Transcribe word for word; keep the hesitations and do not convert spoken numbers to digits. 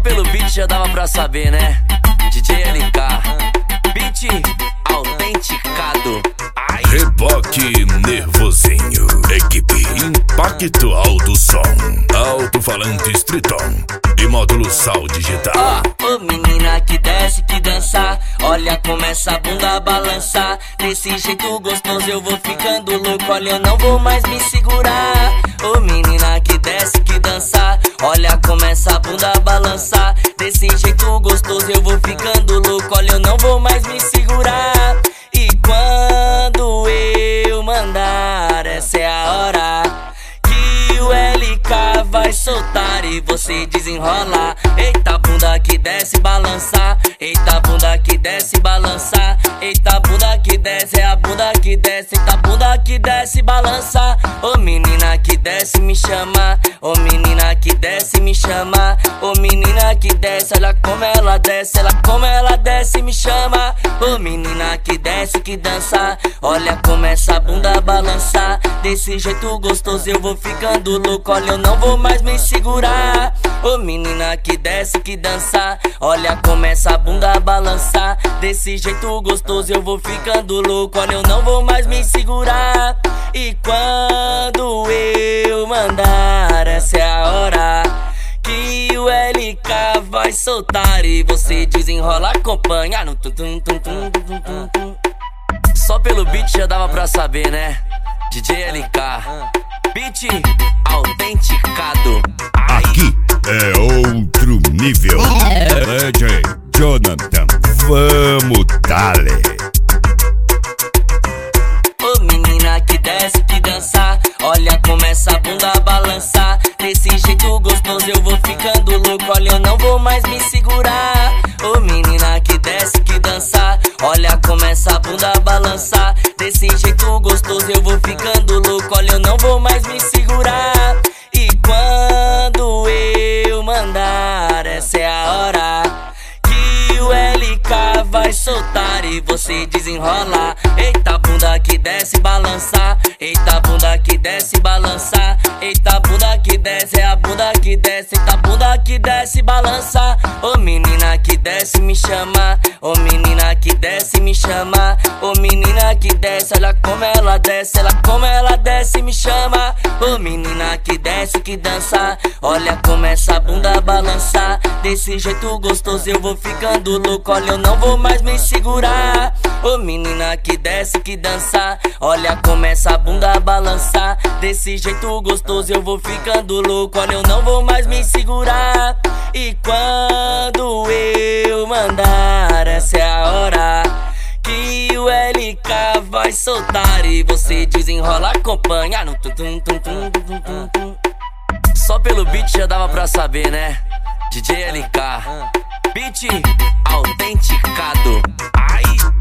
pelo beat já dava pra saber, né? D J L K, beat autenticado. Ai. Reboque nervosinho, equipe impactual do som, alto-falante Triton e módulo sal digital. Ó, oh, ô menina que desce, que dança, olha como essa bunda balança. Desse jeito gostoso eu vou ficando louco, olha eu não vou mais me segurar. Ô oh, menina que desce, que dança, olha como essa bunda balança. Desse jeito gostoso eu vou ficando louco, olha eu não vou mais me segurar. E quando eu mandar, essa é a hora que o L K vai soltar e você desenrola. Eita bunda que desce, balança. Eita bunda que desce, balança. Eita bunda que desce, é a bunda que desce. Eita bunda que desce, balança. Ô menina que desce, me chama. Ô menina que desce, me chama. Ô menina que desce, olha como ela desce. Ela como ela desce, me chama. Ô menina que desce, que dança, olha como essa bunda balança. Desse jeito gostoso eu vou ficando louco, olha eu não vou mais me segurar. Ô menina que desce, que dança, olha como essa bunda balança. Desse jeito gostoso eu vou ficando louco, olha eu não vou mais me segurar. E quando eu mandar, essa é a hora que o L K vai soltar e você desenrola, acompanha no tum tum tum tum tum tum tum. Só pelo beat já dava pra saber, né? D J L K, beat autenticado. Ai. Aqui é outro nível. D J Jonathan, vamos dale. Ô menina que desce, que dança, olha como essa bunda balança. Desse jeito gostoso eu vou ficando louco, olha eu não vou mais me segurar. Ô menina que desce, que dança, olha como essa bunda balança. Desse jeito gostoso eu vou ficando louco, olha eu não vou mais me segurar. E quando eu mandar, essa é a hora que o L K vai soltar e você desenrola. Eita bunda que desce, balança. Eita bunda que desce, balança. Eita bunda que desce, é a bunda que desce. Eita bunda que desce, balança. Ô menina que desce, me chama. Ô menina que desce, me chama. Ô menina que desce, olha como ela desce. Ela como ela desce, me chama. Ô menina que desce, que dança, olha como essa bunda balança. Desse jeito gostoso eu vou ficando louco, olha eu não vou mais me segurar. Ô menina que desce, que dança, olha como essa bunda balança. Desse jeito gostoso eu vou ficando louco, olha eu não vou mais me segurar. E quando eu mandar, essa é a hora que o L K vai soltar e você desenrola, acompanha no tum tum tum tum tum tum tum. Só pelo beat já dava pra saber, né? D J L K, beat autenticado. Ai.